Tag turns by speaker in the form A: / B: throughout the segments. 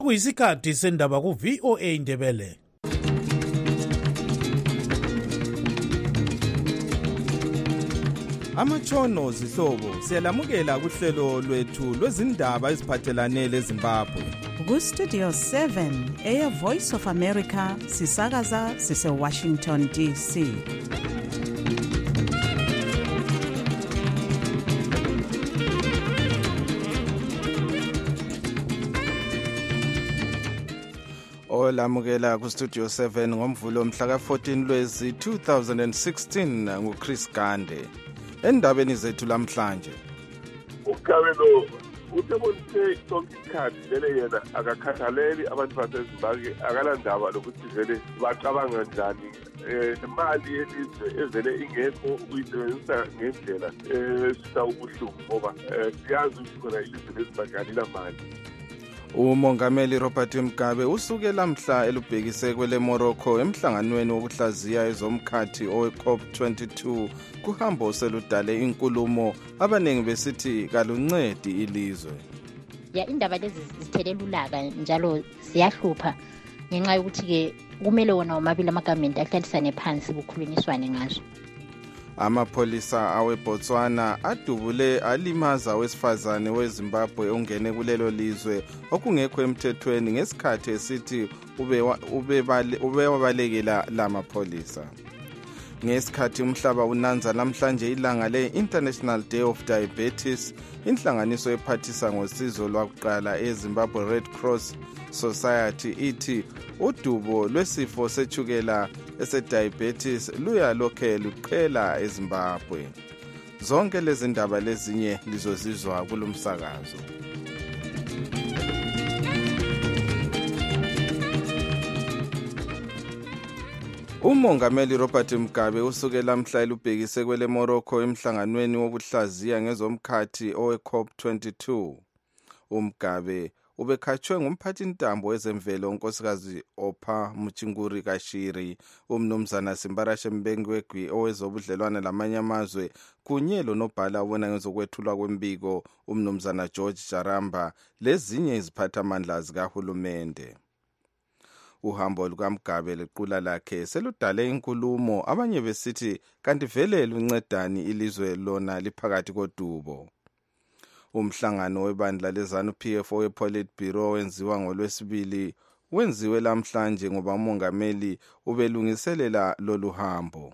A: Kuyisikhathi sendaba ku VOA Indebele.
B: Amatshono zihlobo siyalamukela kuhlelo lwethu lwezindaba eziphathelane leZimbabwe.
C: Ku Studio 7 Air Voice of America sisakaza sise Washington DC.
B: Olamukela ku Studio 7 ngomvulo mhla ka-14 Lwezi 2016 nguChris Gande. Endabeni zethu lamhlanje.
D: Ukabelo utebonise sonke isikhathi vele yena akakhathaleli abantu baseZimbabwe akalandaba lokuthi vele bacabanga njani imali yelizwe evele ingekho uyisebenzisa ngendlela esisa ubuhlungu ngoba siyazi ukuthi khona ilizwe leZimbabwe alilamali.
B: Umongameli Robert Mugabe usuke lamhla elubhekise kwele Morocco emhlanganweni wokuhlaziya ezomkhathi owe-COP22 kuhambo seludale inkulumo abaningi besithi kaluncedi ilizwe.
E: Ya indaba lezi zithelele ulaka njalo siyahlupha ngenxa yokuthi ke kumele wona omabili amagamenti ahlalisane phansi kukhulunyiswane ngazo.
B: Amapolisa aweBotswana adubule alimaza wesifazane weZimbabwe ongene kulelo lizwe okungekho emthethweni ngesikhathi esithi ubewabalekela lamapolisa. Ngesikhathi umhlaba unanza namhlanje ilanga le-International Day of Diabetes, inhlanganiso ephathisa ngosizo lwakuqala eZimbabwe Red Cross Society ithi udubo lwesifo sethukela ese-diabetes luyalokhe luqhela eZimbabwe. Zonke lezi ndaba lezinye lizozizwa kulomsakazo. Umongameli Robert Mugabe usuke lamhla elubhekise kwele Morocco emhlanganweni wokuhlaziya ngezomkhathi owe-COP22. uMugabe ubekhatshwe ngumphathintambo wezemvelo unkosikazi Opha Muchinguri Kashiri, umnumzana Simbarashe Mbengegwi owezobudlelwane lamanye amazwe kunye lonobhala ubona ngezokwethulwa kwembiko umnumzana George Jaramba lezinye iziphathamandla zikahulumende. Uhambo lukaMugabe lequla lakhe seludale inkulumo abanye besithi kanti vele luncedani ilizwe lona liphakathi kodubo. Umhlangano webandla leZANU-PF we-Politburo wenziwa ngoLwesibili wenziwe lamhlanje ngoba umongameli ubelungiselela lolu hambo.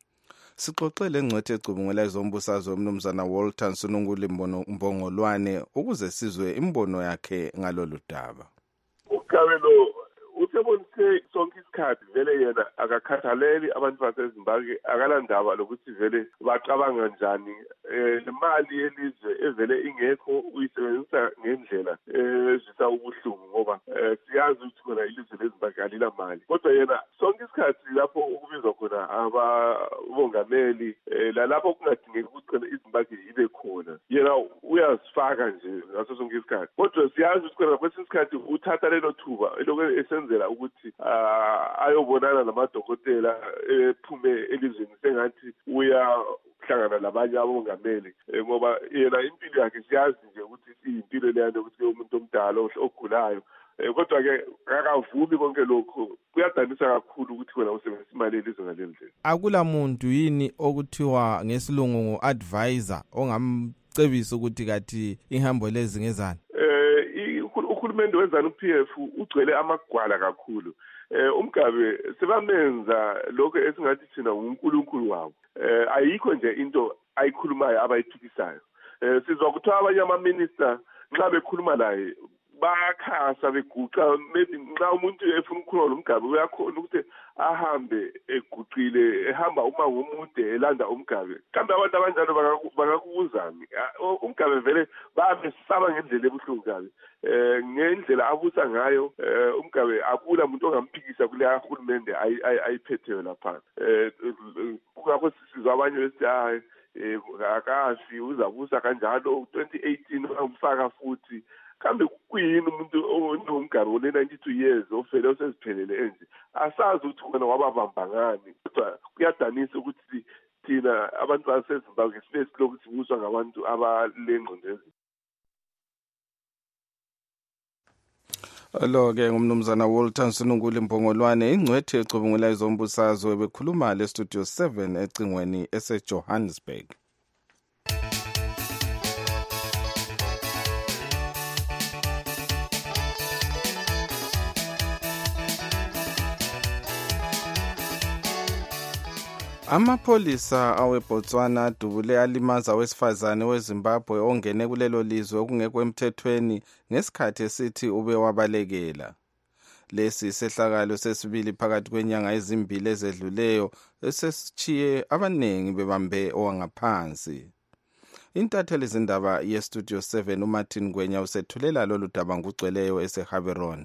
B: Sixoxele ngcwethe ecubungela izombusazwe umnumzana Walter Nsonunguli Mbongolwane ukuze sizwe imbono yakhe ngalolu daba.
D: Ukabelo utebonise sonke isikhathi vele yena akakhathaleli abantu baseZimbabwe akalandaba lokuthi vele bacabanga njani imali yelizwe evele ingekho uyisebenzisa ngendlela esisa ubuhlungu ngoba siyazi ukuthi khona ilizwe leZimbabwe alilamali. Kodwa yena sonke isikhathi lapho ukubizwa khona ababongameli lalapho kungadingeki ukuthi khona iZimbabwe ibe khona yena uyazifaka nje ngaso sonke isikhathi. Kodwa siyazi ukuthi khona kwesinye isikhathi uthatha lelo thuba elokhu esenzela ukuthi ayobonana namadokotela ephume elizweni sengathi uyahlangana labanye abongameli ngoba yena impilo yakhe siyazi nje ukuthi impilo leyana ukuthi umuntu omdala ogulayo. Kodwa-ke akavumi konke lokho kuyadanisa kakhulu ukuthi wena usebenzisa imali yelizwe ngaleli ndlela.
B: Akula muntu yini okuthiwa ngesilungu ngo-advisor ongamcebisa ukuthi kathi ihambo lezi ngezani?
D: Uhulumende weZANU-PF ugcwele amagwala kakhulu. uMgabe sebamenza lokho esingathi thina uNkulunkulu wabo. Ayikho nje into ayikhulumayo abayithukisayo. Sizwa kuthiwa abanye ama-minister nxa bekhuluma naye bayakhasa beguqa, maybe nxa umuntu efuna ukukhuluma noMgabe uyakhona ukuthi ahambe eguqile ehamba umango omude elanda uMgabe. Kambe abantu abanjalo bangakubuzani? uMgabe vele bayamesaba ngendlela ebuhlungu kabi. Ngendlela abusa ngayo uMgabe akula umuntu ongamphikisa kuleya hulumende ayiphetheyo lapha. Kungakho sizwa abanye besithi hayi akafi uzabusa kanjalo 2018 uyamfaka futhi. Kambe kuyini umuntu onoMgabe one-92 years ofele oseziphelele enje asazi ukuthi khona wababamba ngani. Kodwa kuyadanisa ukuthi thina abantu baseZimbabwe sinesilokhu sibuswa ngabantu abalengqondo.
B: Lo-ke ngumnumzana Walter Nsunguli Mbongolwane, ingcwethe ecubungula izombusazwe, bekhuluma le-Studio 7 ecingweni ese-Johannesburg. Amapholisa aweBotswana adubule alimaza wesifazane weZimbabwe ongene kulelo lizwe okungekho emthethweni ngesikhathi esithi ube wabalekela. Lesi sehlakalo sesibili phakathi kwenyanga ezimbili ezedluleyo esesichiye abanengi bebambe owangaphansi. Intatheli zindaba ye-Studio 7 uMartin Ngwenya usethulela lolu daba ngugcweleyo eseHaberon.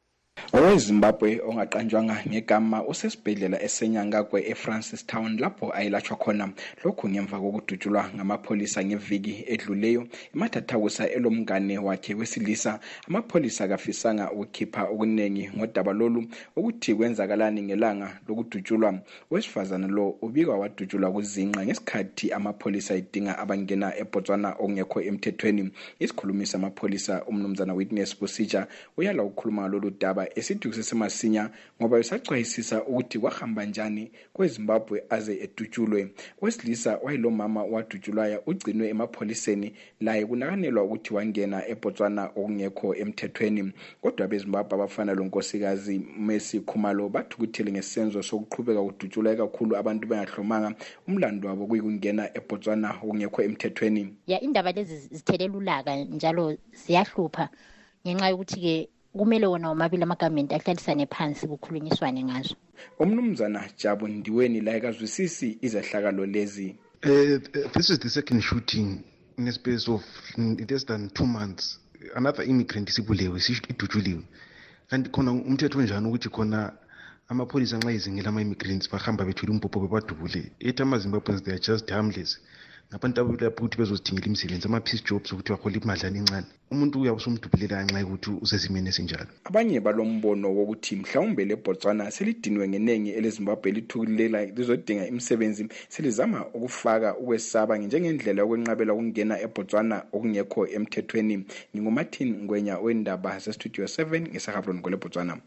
F: OweZimbabwe ongaqanjwanga ngegama usesibhedlela eseNyangagwe eFrancistown lapho ayelatshwa khona, lokhu ngemva kokudutshulwa ngamapholisa ngeviki edluleyo. Imathathakusa elomngane wakhe wesilisa, amapholisa kafisanga ukukhipha okuningi ngodaba lolu ukuthi kwenzakalani ngelanga lokudutshulwa. Owesifazane lo ubikwa wadutshulwa kuzinqa ngesikhathi amapholisa edinga abangena eBotswana okungekho emthethweni. Isikhulumisi samapholisa umnumzana Witness Busija uyala ukukhuluma lolu daba esithi kusesemasinya ngoba usachwayisisa ukuthi kwahamba njani kweZimbabwe aze edutshulwe. Wesilisa wayilomama wadutshulwayo ugcinwe emapholiseni, laye kunakanelwa ukuthi wangena eBotswana okungekho emthethweni. Kodwa abeZimbabwe abafana lonkosikazi Mercy Khumalo bathukuthele ngesenzo sokuqhubeka ukudutshulwa kakhulu abantu bengahlomanga, umlando wabo kuyikungena eBotswana okungekho emthethweni.
E: Indaba lezi zithelele ulaka njalo ziyahlupha ngenxa yokuthi ke kumele wona omabili amagamenti ahlalisane phansi kukhulunyiswane ngazo.
F: Umnumzana Jabu Ndiweni la ekazwisisi izehlakalo lezi.
G: This is the second shooting in a space of less than 2 months. Another immigrant isibulewe sidutshuliwe. Kanti khona umthetho njani ukuthi khona amapholisa nxa izingela ama-immigrants bahamba bethwele umpopho bebadubule. Ethi ama-Zimbabweans they are just harmless. Ngabantu abulapho ukuthi bezozidingela imisebenzi, ama-peace jobs ukuthi bakhole imadlana encane. Umuntu uyabe usumdubulela nxa ukuthi usesimeni esinjalo.
F: Abanye balombono wokuthi mhlawumbe leBotswana selidinwe ngenengi eleZimbabwe lithukulela lizodinga imisebenzi, selizama ukufaka ukwesaba njengendlela yokwenqabela ukungena eBotswana okungekho emthethweni. NginguMartin Ngwenya wendaba ze-Studio 7 ngeShahabron kweleBotswana.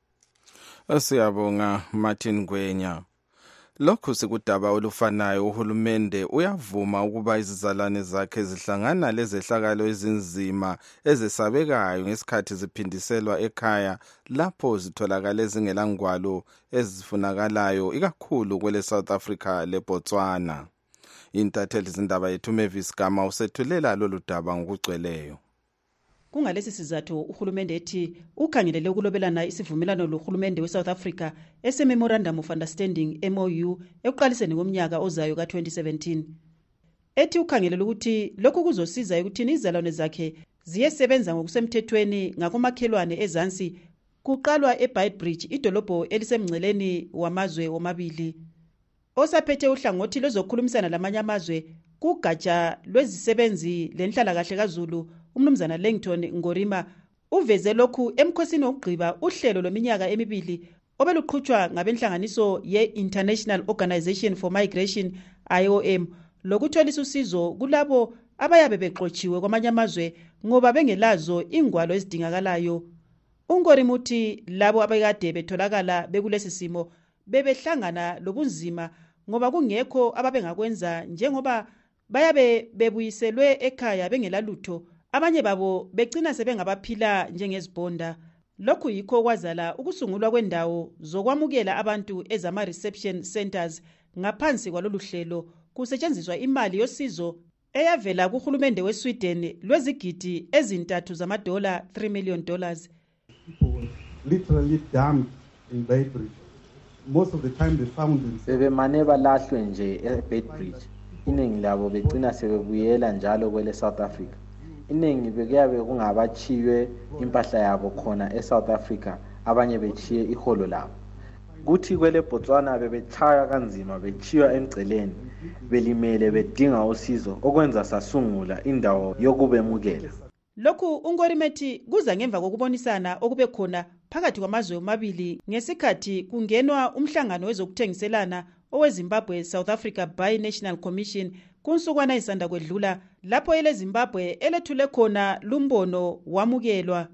B: Siyabonga Martin Ngwenya. Lokhu sikudaba olufanayo, uhulumende uyavuma ukuba izizalwane zakhe zihlangana lezehlakalo ezinzima ezesabekayo ngesikhathi ziphindiselwa ekhaya lapho zitholakala ezingelangwalo ezifunakalayo ikakhulu kwele South Africa leBotswana. Intatheli zindaba yethu Mavis Gama usethulela lolu daba ngokugcweleyo.
H: Kungalesi sizathu uhulumende ethi ukhangelele ukulobelana isivumelano lohulumende weSouth Africa ese-Memorandum of Understanding MOU ekuqaliseni komnyaka ozayo ka-2017. Ethi ukhangelele ukuthi lokhu kuzosiza ekuthini izizalwane zakhe ziyesebenza ngokusemthethweni ngakomakhelwane ezansi kuqalwa eBeitbridge, idolobho elisemngceleni wamazwe omabili. Osaphethe uhlangothi lezokhulumisana lamanye amazwe kugatsha lwezisebenzi lenhlalakahle kaZulu umnumzana Langton Ngorima uveze lokhu emkhosini wokugqiba uhlelo lweminyaka emibili obeluqhutshwa ngabenhlanganiso ye-International Organization for Migration IOM lokutholisa usizo kulabo abayabe bexotshiwe kwamanye amazwe ngoba bengelazo ingwalo ezidingakalayo. UNgorima uthi labo abekade betholakala bekulesi simo bebehlangana lobunzima ngoba kungekho ababengakwenza njengoba bayabe bebuyiselwe ekhaya bengelalutho, abanye babo begcina sebengabaphila njengezibonda. Lokhu yikho kwazala ukusungulwa kwendawo zokwamukela abantu ezama-reception centers ngaphansi kwalolu hlelo kusetshenziswa imali yosizo eyavela kuhulumende weSweden lwezigidi ezintathu zamadola $3 million.
I: People literally dumped in Beitbridge. Most of the time they found themselves.
J: Bebemane balahlwe nje eBeitbridge. Iningi labo begcina sebebuyela njalo kwele South Africa. Iningi bekuyabe kungabachiywe impahla yabo khona eSouth Africa, abanye bechiye iholo labo. Kuthi kwele Botswana bebechaya kanzima bechiwa emgceleni, belimele bedinga usizo okwenza sasungula indawo yokubemukela.
H: Lokhu uNgorimethi kuza ngemva kokubonisana okube khona phakathi kwamazwe omabili ngesikhathi kungenwa umhlangano wezokuthengiselana oweZimbabwe South Africa Bi-National Commission kunsukwana isanda kwedlula lapho ele Zimbabwe elethule khona lumbono wamukelwa.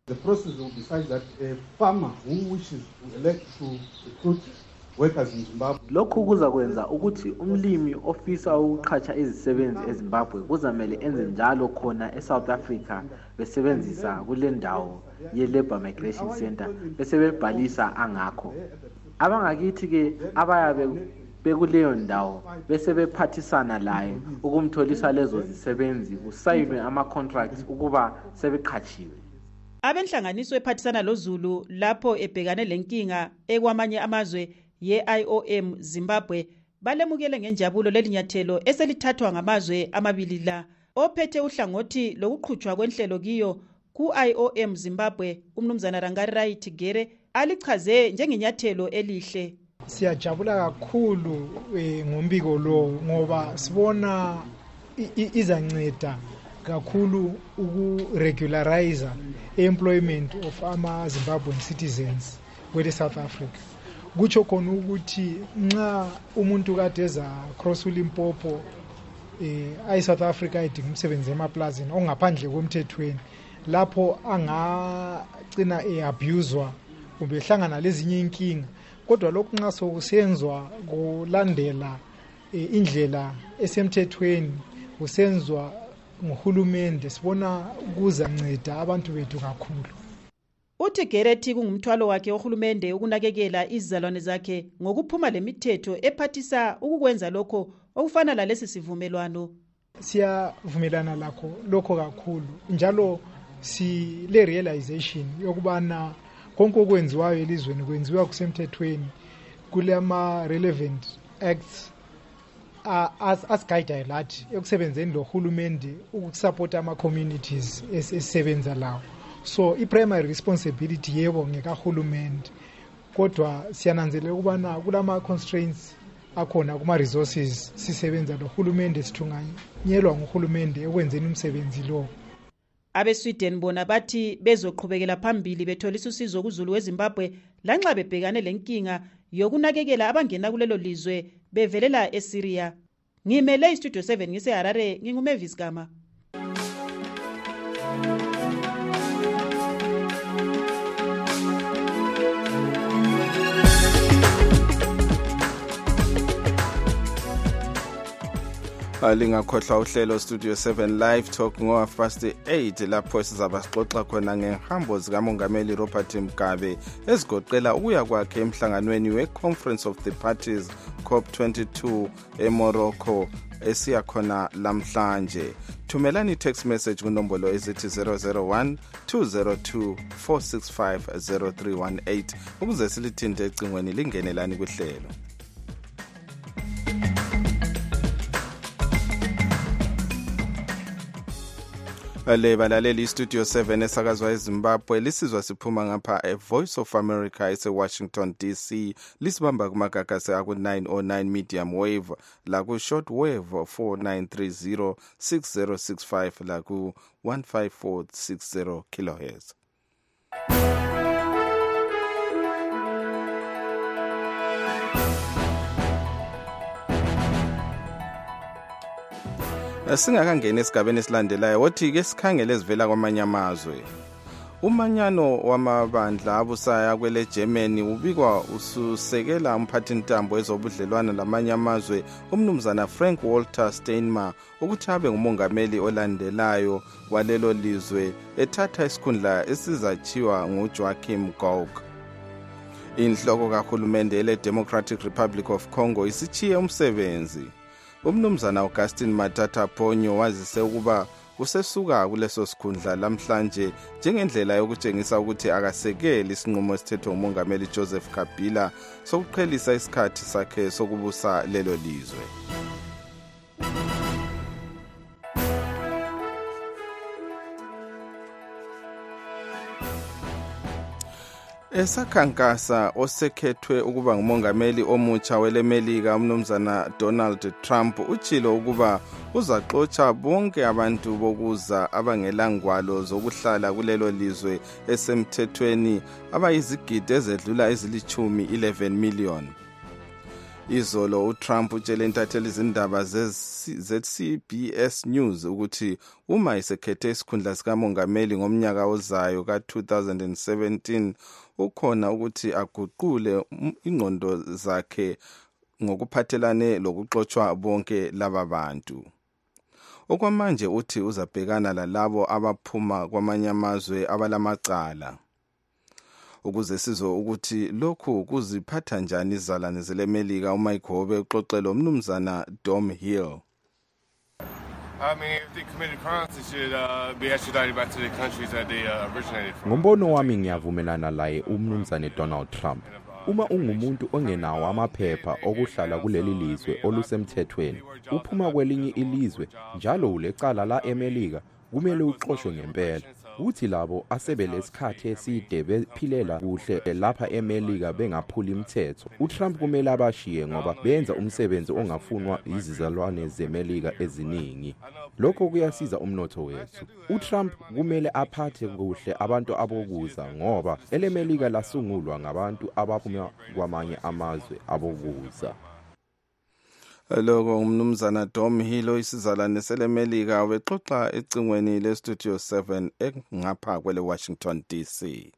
I: The process will be such that a farmer who wishes to elect to recruit workers in Zimbabwe.
J: Lokhu kuzakwenza ukuthi umlimi ofisa ukuqhatsha izisebenzi eZimbabwe kuzamele enze njalo khona eSouth Africa besebenzisa kule ndawo ye-Labour Migration Center bese bebhalisa angakho. Abangakithi ke abayabe bekuleyo ndawo bese bephathisana laye ukumtholisa lezo zisebenzi kusayinwe ama-contracts ukuba sebeqhatshiwe.
H: Abenhlanganiso ephathisana loZulu lapho ebhekane lenkinga ekwamanye amazwe ye-IOM Zimbabwe balemukele ngenjabulo lelinyathelo eselithathwa ngamazwe amabili la. Ophethe uhlangothi lokuqhutshwa kwenhlelo kiyo ku-IOM Zimbabwe umnumzana Rangarai Tigere alichaze njengenyathelo elihle.
K: Siyajabula kakhulu ngombiko lo ngoba sibona izanceda kakhulu uku-regularize employment of ama-Zimbabwean citizens kwele South Africa. Kutsho khona ukuthi nxa umuntu kade eza cross uLimpopo South Africa edinga umsebenzi emaplazini ongaphandle komthethweni lapho angagcina eabuswa kumbe ehlangana lezinye inkinga, kodwa lokhu nxa sokusenzwa kulandela indlela esemthethweni kusenzwa nguhulumende sibona kuzanceda abantu bethu kakhulu.
H: Uthi Gerethi kungumthwalo wakhe ohulumende ukunakekela izizalwane zakhe ngokuphuma lemithetho ephathisa ukukwenza lokho okufana lalesi sivumelwano.
K: Siyavumelana lokho kakhulu njalo sile realization yokubana konke okwenziwayo elizweni kwenziwa kusemthethweni kulama relevant acts as-guide lathi ekusebenzeni lohulumende ukusupporta ama-communities esisebenza lawo. So i-primary responsibility yebo ngekahulumende, kodwa siyananzelela ukubana kulama-constraints akhona kuma-resources sisebenza lohulumende sithunganyelwa nguhulumende ekwenzeni umsebenzi lo.
H: Abe-Sweden bona bathi bezoqhubekela phambili betholisa usizo kuZulu weZimbabwe lanxa bebhekane lenkinga yokunakekela abangena kulelo lizwe bevelela eSyria. Ngimele iStudio 7 ngiseHarare, nginguMavis Gama.
B: Lingakhohlwa uhlelo Studio 7 Live Talk ngo-8 lapho sizaba sixoxa khona ngehambo zikamongameli Robert Mugabe ezigoqela ukuya kwakhe emhlanganweni we-Conference of the Parties COP22 eMorocco esiya khona lamhlanje. Thumelani text message kunombolo ezithi 001 202 465 0318 ukuze silithinte ecingweni lingenelani kuhlelo. Balaleli Studio 7 esakazwa eZimbabwe lisizwa siphuma ngapha eVoice of America eseWashington DC, lisibamba kumagagasi aku-909 medium wave laku short wave 4930 6065 laku 15460 kilohertz. Singakangena esigabeni esilandelayo wothi ke sikhangele ezivela kwamanye amazwe. Umanyano wamabandla abusaya kwele Germany ubikwa ususekela umphathintambo ezobudlelwana lamanye amazwe umnumzana Frank Walter Steinmeier ukuthi abe ngumongameli olandelayo walelo lizwe ethatha isikhundla esizachiwa nguJoachim Gauck. Inhloko kahulumende ele Democratic Republic of Congo isichiye umsebenzi. Umnumzana Augustine Matata Ponyo wazise ukuba usesuka kuleso sikhundla lamhlanje njengendlela yokutshengisa ukuthi akasekeli isinqumo esithethwe ngumongameli Joseph Kabila sokuqhelisa isikhathi sakhe sokubusa lelo lizwe. Esakhankasa osekhethwe ukuba ngumongameli omutsha welemelika umnumzana Donald Trump utshilo ukuba uzaxotsha bonke abantu bokuza abangelangwalo zokuhlala kulelo lizwe esemthethweni abayizigidi ezedlula ezilithumi 11 million. Izolo uTrump utshele intatheli izindaba ze-CBS News ukuthi uma esekhethe isikhundla sikamongameli ngomnyaka ozayo ka-2017 ukhona ukuthi aguqule ingqondo zakhe ngokuphathelane lokuxotshwa bonke laba bantu. Okwamanje uthi uzabhekana lalabo abaphuma kwamanye amazwe abalamacala. Ukuze sizwe ukuthi lokhu kuziphatha njani izalwane zelemelika uMike Hobe uxoxela umnumzana Dom Hill.
L: Ngombono wami ngiyavumelana laye umnumzane Donald Trump. Uma ungumuntu ongenawo amaphepha okuhlala kuleli lizwe olusemthethweni, uphuma kwelinye ilizwe njalo ulecala la emelika, kumele uxoshwe ngempela. Uthi labo asebelesikhathi eside bephilela kuhle lapha emelika bengaphuli imithetho. uTrump kumele abashiye ngoba benza umsebenzi ongafunwa izizalwane zemelika eziningi. Lokho kuyasiza umnotho wethu. uTrump kumele aphathe kuhle abantu abokuza ngoba elemelika lasungulwa ngabantu abaphuma kwamanye amazwe abokuza.
B: Lokho umnumzana Dom Hill isizalwane selemelika wexoxa ecingweni leStudio 7 engapha kwele Washington DC.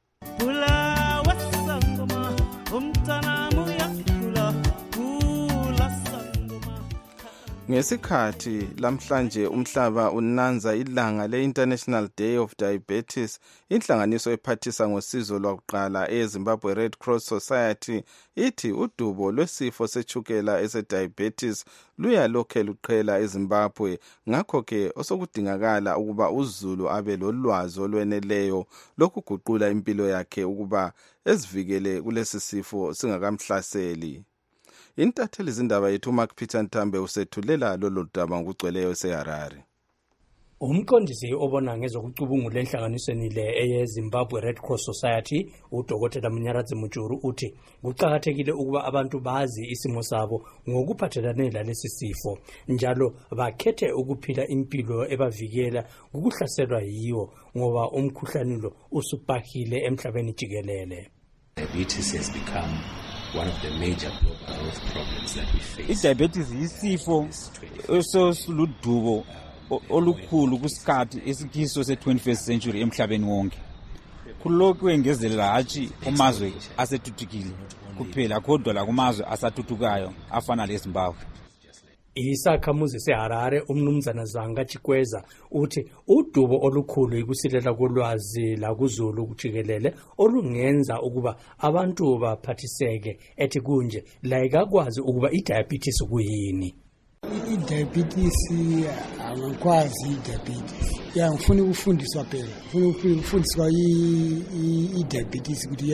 B: Ngesikhathi lamhlanje umhlaba unanza ilanga le-International Day of Diabetes, inhlanganiso ephathisa ngosizo lwakuqala eZimbabwe Red Cross Society ithi udubo lwesifo sechukela ese-diabetes luyalokhe luqhela eZimbabwe, ngakho-ke osokudingakala ukuba uZulu abe lolwazi olweneleyo lokuguqula impilo yakhe ukuba ezivikele kulesi sifo singakamhlaseli. Intatheli izindaba yethu Mark Peter Ntambe usethulela lolu daba ngokugcweleyo eseHarare.
M: Umqondisi obona ngezokucubungula enhlanganisweni le eyeZimbabwe Red Cross Society, uDokotela Munyaradzi Mujuru uthi kuqakathekile ukuba abantu bazi isimo sabo ngokuphathelane lalesi sifo, njalo bakhethe ukuphila impilo ebavikela ukuhlaselwa yiwo ngoba umkhuhlane lo usubhahile emhlabeni jikelele.
N: Diabetes has become one of the major global health problems that we face.
O: Diabetes isifo esoludubo olukhulu kusikhathi esikiso se-21st century emhlabeni wonke. Kulokhu engezelela hatshi kumazwe asethuthukile kuphela kodwa la kumazwe asathutukayo afana leZimbabwe.
M: Isakhamuzi seHarare umnumzana Zanga Chikweza uthi udubo olukhulu ikusilela kolwazi la kuZulu kujikelele olungenza ukuba abantu baphathiseke ethi kunje la ikakwazi ukuba idiabetes kuyini.
P: Diabetes angakwazi diabetes. Ngifuna ukufundiswa phela. Ngifuna ukufundiswa diabetes ukuthi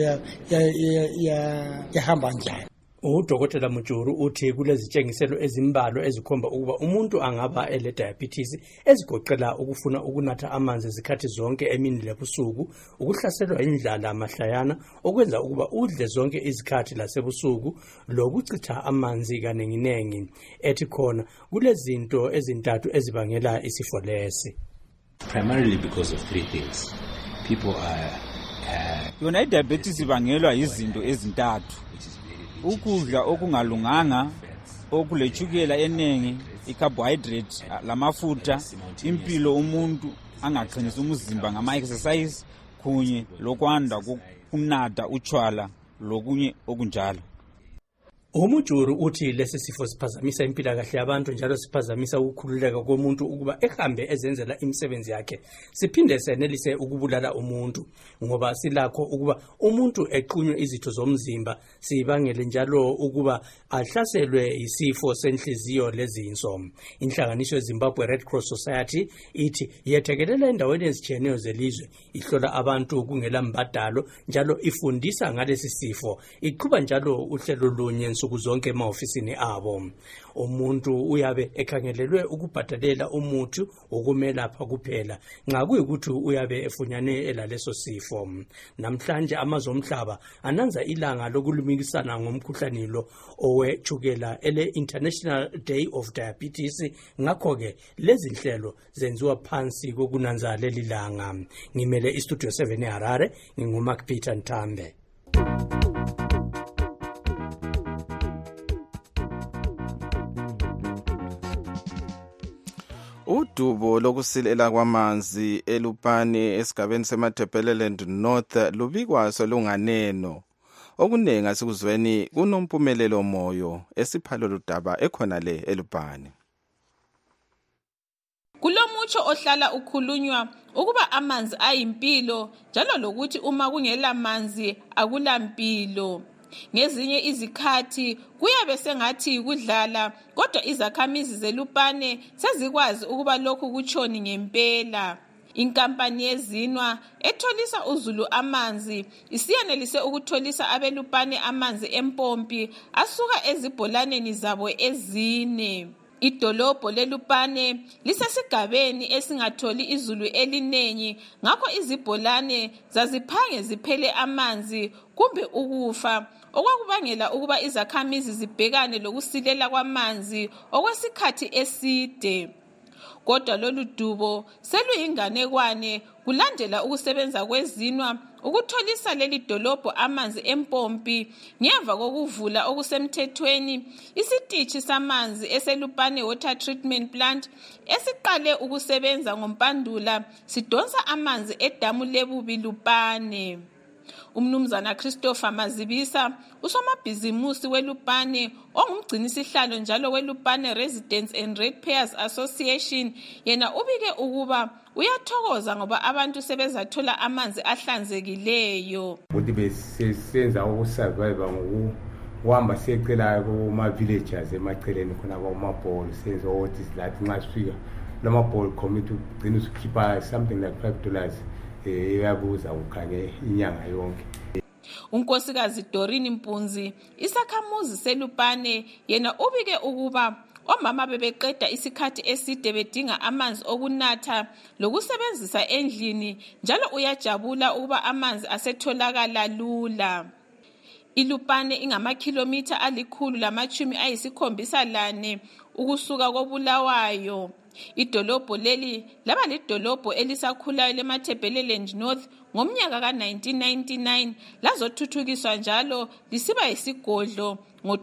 P: yahamba njani.
M: uDokotela Mujuru uthi kulezitshengiselo ezimbalo ezikhomba ukuba umuntu angaba ele diabetes ezigoqela ukufuna ukunatha amanzi izikhathi zonke emini lebusuku, ukuhlaselwa indlala amahlayana, okwenza ukuba udle zonke izikhathi lasebusuku, lokuchitha amanzi kanenginengi. Ethi khona kulezinto ezintathu ezibangela isifo lesi.
N: Primarily because of three things. People are
O: yona diabetes ibangelwa izinto ezintathu. Ukudla okungalunganga, okulechukela enengi, icarbohydrate, lamafutha, impilo umuntu angaqinisa umzimba ngama-exercise, kunye lokwanda kunatha utshwala lokunye okunjalo.
M: Umujuru uthi lesi sifo siphazamisa impilakahle yabantu njalo siphazamisa ukukhululeka komuntu ukuba ehambe ezenzela imisebenzi yakhe. Siphinde senelise ukubulala umuntu ngoba silakho ukuba umuntu equnywe izitho zomzimba, sibangele njalo ukuba ahlaselwe isifo senhliziyo lezinso. Inhlanganiso yeZimbabwe Red Cross Society ithi yethekelela endaweni ezitshiyeneyo zelizwe, ihlola abantu kungela mbadalo njalo ifundisa ngalesi sifo, iqhuba njalo uhlelo lunye nsuku zonke emaofisini abo. Umuntu uyabe ekhangelelwe ukubhadalela umuthi wokumelapha kuphela nxa kuyikuthi uyabe efunyane elaleso sifo. Namhlanje amazwe omhlaba ananza ilanga lokulumikisana ngomkhuhlane lo owechukela ele International Day of Diabetes, ngakho-ke lezi nhlelo zenziwa phansi kokunanza leli langa. Ngimele iStudio 7 eHarare, nginguMark Peter Ntambe.
B: udubo lokusilela kwamanzi eLupane esigabeni seMatabeleland North lubikwaso lunganeno. Okuningi asikuzweni kunomphumelelo moyo esiphalo ludaba ekhona le eLupane.
Q: Kulomutsho ohlala ukhulunywa ukuba amanzi ayimpilo njalo lokuthi uma kungela manzi akulampilo. Ngezinye izikhathi kuyabe sengathi kudlala kodwa izakhamizi zeLupane sezikwazi ukuba lokhu kutshoni ngempela. Inkampani yezinwa etholisa uZulu amanzi isiyanelise ukutholisa abeLupane amanzi empompi asuka ezibholaneni zabo ezine. Idolobho leLupane lisesigabeni esingatholi izulu elinengi ngakho izibholane zaziphange ziphele amanzi kumbe ukufa okwakubangela ukuba izakhamizi zibhekane lokusilela kwamanzi okwesikhathi eside. Kodwa lolu dubo seluyinganekwane kulandela ukusebenza kwezinwa ukutholisa leli dolobho amanzi empompi ngemva kokuvula okusemthethweni isitishi samanzi eseLupane Water Treatment Plant esiqale ukusebenza ngoMpandula sidonsa amanzi edamu leBubi Lupane. Umnumzana Christopher Mazibisa usomabhizimusi weLupane ongumgcinisihlalo njalo weLupane Residents and Ratepayers Association yena ubike ukuba uyathokoza ngoba abantu sebezathola amanzi ahlanzekileyo.
R: Ukuthi besenza ukusurvive ngokuhamba secela kuma villages emaceleni khona kwamabholo senza ukuthi silathi nxa sifika lamabholo commit ugcina usikhipha something like $5 eyabuza ukhanye inyanga yonke.
Q: Unkosikazi Doreen Mpunzi isakhamuzi seLupane yena ubike ukuba omama bebeqeda isikhathi eside bedinga amanzi okunatha lokusebenzisa endlini njalo uyajabula ukuba amanzi asetholakala lula. iLupane ingamakhilomitha 174 ukusuka koBulawayo. Idolobho leli laba lidolobho elisakhulayo leMatabeleland North ngomnyaka ka1999 lazothuthukiswa njalo lisiba yisigodlo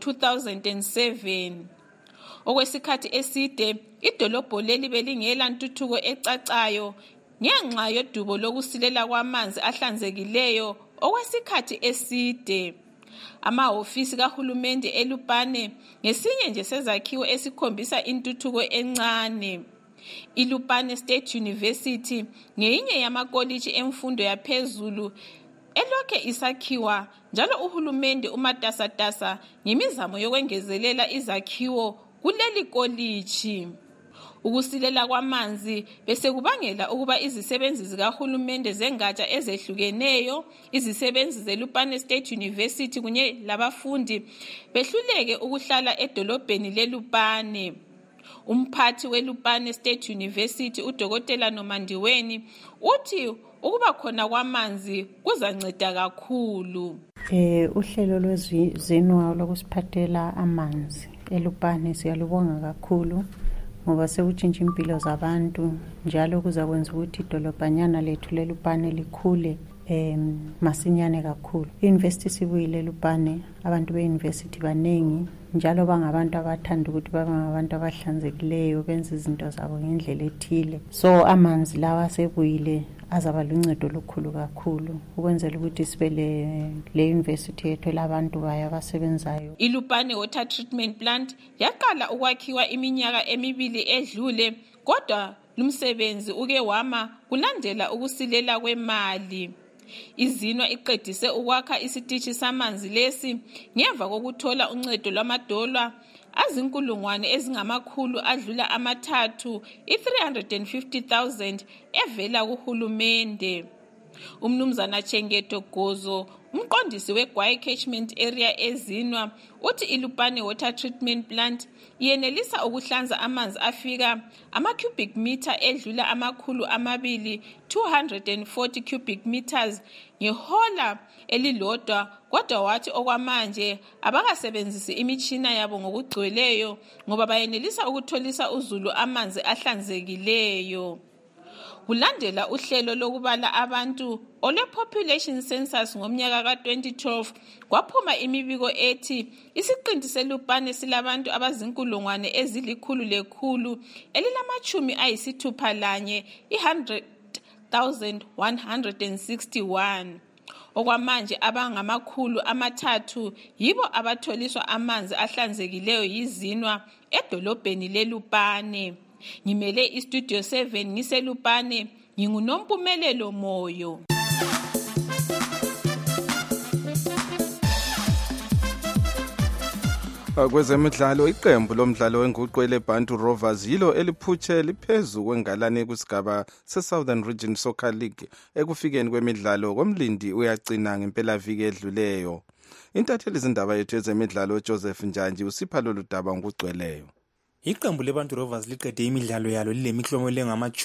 Q: ngo2007. Okwesikhathi eside idolobho leli belingela ntuthuko ecacayo ngenxa yodubo lokusilela kwamanzi ahlanzekileyo okwesikhathi eside. Amahofisi kahulumende eLupane ngesinye nje sezakhiwo esikhombisa intuthuko encane. iLupane State University ngeyinye yamakoliji emfundo yaphezulu elokhe isakhiwa njalo uhulumende umatasatasa ngemizamo yokwengezelela izakhiwo kuleli koliji. Ukusilela kwamanzi bese kubangela ukuba izisebenzi zikahulumende zengatsha ezehlukeneyo, izisebenzi zeLupane State University kunye labafundi behluleke ukuhlala edolobheni leLupane. Umphathi weLupane State University uDokotela Nomandiweni uthi ukuba khona kwamanzi kuzanceda kakhulu.
S: Uhlelo lwezinwa lokusiphathela amanzi eLupane siyalubonga kakhulu ngoba sekutshintsha impilo zabantu njalo kuzakwenza ukuthi idolobhanyana lethu leLupane likhule masinyane kakhulu. University sibuyile eLupane, abantu beuniversity banengi njalo bangabantu abathanda ukuthi babe ngabantu abahlanzekileyo benze izinto zabo ngendlela ethile. So amanzi lawa sebuyile azaba luncedo olukhulu kakhulu ukwenzela ukuthi sibe le university yethu labantu bayo abasebenzayo.
Q: iLupane Water Treatment Plant yaqala ukwakhiwa iminyaka emibili edlule kodwa lumsebenzi uke wama kulandela ukusilela kwemali. Izinwa iqedise ukwakha isitishi samanzi lesi ngemva kokuthola uncedo lwamadola azinkulungwane ezingamakhulu adlula amathathu i350,000 evela kuhulumende. Umnumzana Chengeto Gozo umqondisi weGwai Catchment Area ezinwa uthi iLupane Water Treatment Plant yenelisa ukuhlanza amanzi afika ama-cubic meter edlula amakhulu 240 cubic meters ngehola elilodwa kodwa wathi okwamanje abakasebenzisi imitshina yabo ngokugcweleyo ngoba bayenelisa ukutholisa uZulu amanzi ahlanzekileyo. kulandela uhlelo lokubala abantu ole-population census ngomnyaka ka-2012 kwaphuma imibiko ethi isiqinti selupane silabantu abazinkulungwane ezilikhulu elilamachumi ayisithupha lanye i-100,161. Okwamanje abangamakhulu amathathu yibo abatholiswa amanzi ahlanzekileyo yizinwa edolobheni leLupane. Ngimele iStudio 7 ngiseLupane, nginguNompumelelo Moyo.
B: Kwezemidlalo, iqembu lomdlalo wenguqu leBantu Rovers yilo eliphutshe liphezu kwengalane kusigaba se-Southern Region Soccer League ekufikeni kwemidlalo komlindi uyagcina ngempelaviki edluleyo. Intatheli izindaba yethu yezemidlalo uJoseph Njanji usipha lolu daba ngokugcweleyo.
T: Iqembu leBantu Rovers liqede imidlalo yalo lilemiklomelo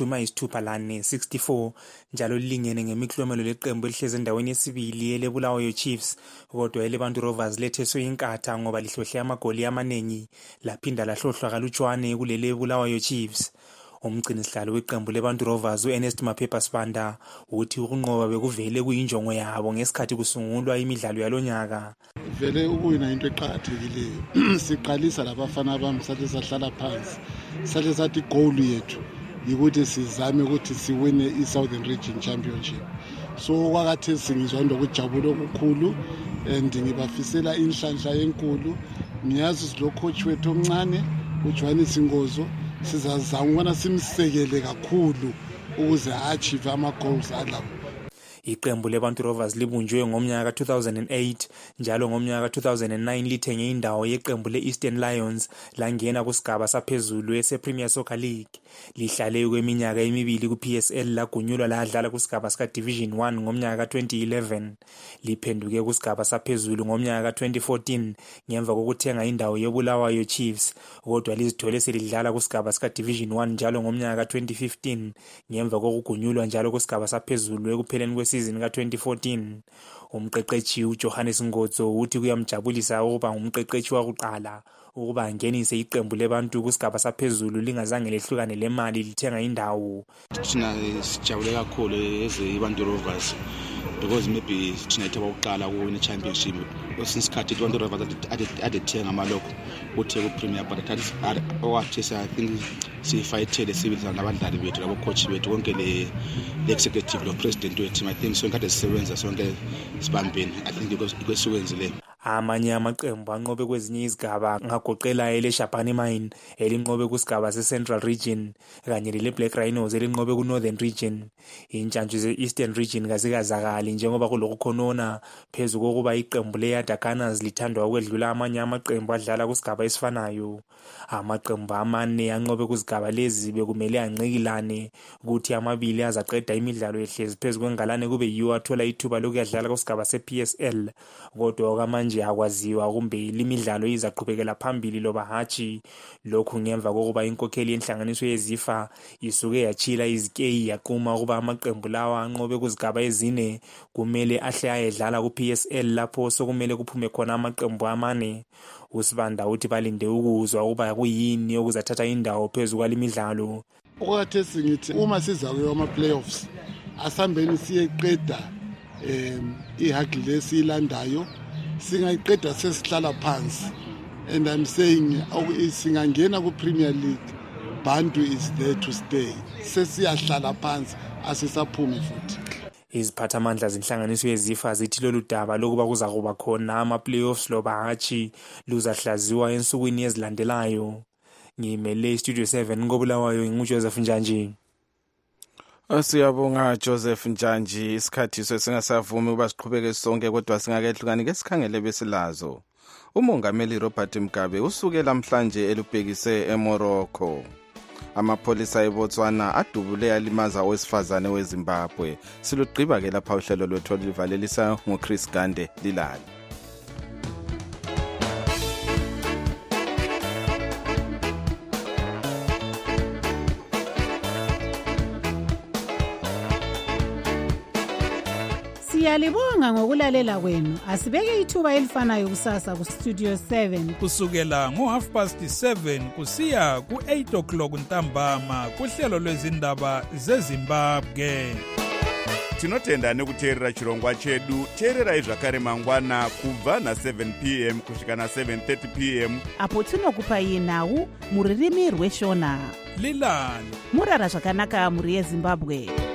T: engama-64 njalo lilingene ngemiklomelo leqembu elihleze endaweni yesibili eleBulawayo Chiefs, kodwa eleBantu Rovers letheswe inkatha ngoba lihlohle amagoli amanengi laphinda lahlohlwa kalutshwane kulele Bulawayo Chiefs. Umgcinisihlalo weqembu leBantu Rovers uErnest Maphepha Sibanda uthi ukunqoba bekuvele kuyinjongo yabo ngesikhathi kusungulwa imidlalo yalonyaka.
U: Vele ukuyina into eqhakathekileyo. Siqalisa labafana bami sathi sahlala phansi. Sathi sathi goal yethu ukuthi sizame ukuthi siwine iSouthern Region Championship. So kwakathe singizwa ndokujabula okukhulu and ngibafisela inhlanhla enkulu. Ngiyazi lo coach wethu omncane uJohannes Ngozo sizazama ukubona simsekele kakhulu ukuze achieve ama-goals alapho.
T: Iqembu leBantu Rovers libunjwe ngomnyaka ka-2008 njalo ngomnyaka ka-2009 lithenge indawo yeqembu le-Eastern Lions langena kusigaba saphezulu ese-Premier Soccer League. Lihlale kweminyaka emibili ku-PSL lagunyulwa ladlala kusigaba sika-Division 1 ngomnyaka ka-2011. Liphenduke kusigaba saphezulu ngomnyaka ka-2014 ngemva kokuthenga indawo yeBulawayo Chiefs, kodwa lizithole selidlala kusigaba sika-Division 1 njalo ngomnyaka ka-2015 ngemva kokugunyulwa njalo kusigaba saphezulu ekupheleni kwesizini ka-2014. Umqeqeshi uJohannes Ngozo uthi kuyamjabulisa ukuba ngumqeqeshi wakuqala ukuba angenise iqembu lebantu kusigaba saphezulu lingazange lehlukane lemali lithenga indawo.
V: Thina sijabule kakhulu ezeBantu Rovers because maybe thina ithe ukuqala kuwina championship since iBantu Rovers adethenga amaloko uthe ku-Premier but owathi I think sifayithele sibizana nabadlali bethu labo coach bethu konke le-executive lo president wethu. I think sonke kade sisebenza sonke sibambeni. I think ikwesikwenzile.
T: Amanye amaqembu anqobe kwezinye izigaba ngagoqela eleShabane Mine elinqobe kusigaba se-Central Region kanye lele-Black Rhinos elinqobe ku-Northern Region. Intshantshi ze-Eastern Region kazikazakali njengoba kulokhu khonona phezu kokuba iqembu le-Yada Gunners lithandwa ukwedlula amanye amaqembu adlala kusigaba esifanayo. Amaqembu amane anqobe kuzigaba lezi bekumele anqikilane ukuthi amabili azaqeda imidlalo ehlezi phezu kwengalane kube yiwo athola ithuba lokuyadlala kusigaba se-PSL, kodwa okwamanje akwaziwa kumbe limidlalo izaqhubekela phambili loba hatshi. Lokhu ngemva kokuba inkokheli yenhlanganiso yezifa isuke yachila izikeyi yaquma ukuba amaqembu lawa anqobe kuzigaba ezine kumele ahle ayedlala ku-PSL lapho sokumele kuphume khona amaqembu amane. uSibanda uthi balinde ukuzwa ukuba kuyini okuzathatha indawo phezu kwalimidlalo.
U: Okathe singithi uma siza kuma-playoffs asambeni siyeqeda ihagi lesilandayo singayiqeda sesihlala phansi, and I'm saying singangena ku-Premier League, Bantu is there to stay. Sesiyahlala phansi asisaphumi futhi.
T: Iziphathamandla zenhlanganiso yezifa zithi lolu daba lokuba kuza kuba khona ama-playoffs loba hatshi luzahlaziwa ensukwini ezilandelayo. Ngimele iStudio 7 koBulawayo nguJoseph Njanji.
B: Siyabonga Joseph Njanji. Isikhathi sesingasavumi ukuba siqhubeke sonke kodwa singakehlukani ke sikhangele besilazo. Umongameli Robert Mugabe usuke namhlanje elubhekise eMorocco. Amapholisa eBotswana adubule alimaza owesifazane weZimbabwe. Silugqiba ke lapha uhlelo lwethu livalelisa ngoChris Gande Lilali.
A: Siyalibonga ngokulalela kwenu. Asibeke ithuba elifanayo kusasa ku Studio 7
C: kusukela ngo7:30 kusiya ku8 ntambama kuhlelo lwezindaba zeZimbabwe.
W: Tinotenda nekuteerera chirongwa chedu. Teererai zvakare mangwana kubva na7 p.m. kusvika na7:30 p.m.
X: apo tinokupai nhau muririmi rweshona.
C: Lilani
X: murara zvakanaka muri yeZimbabwe.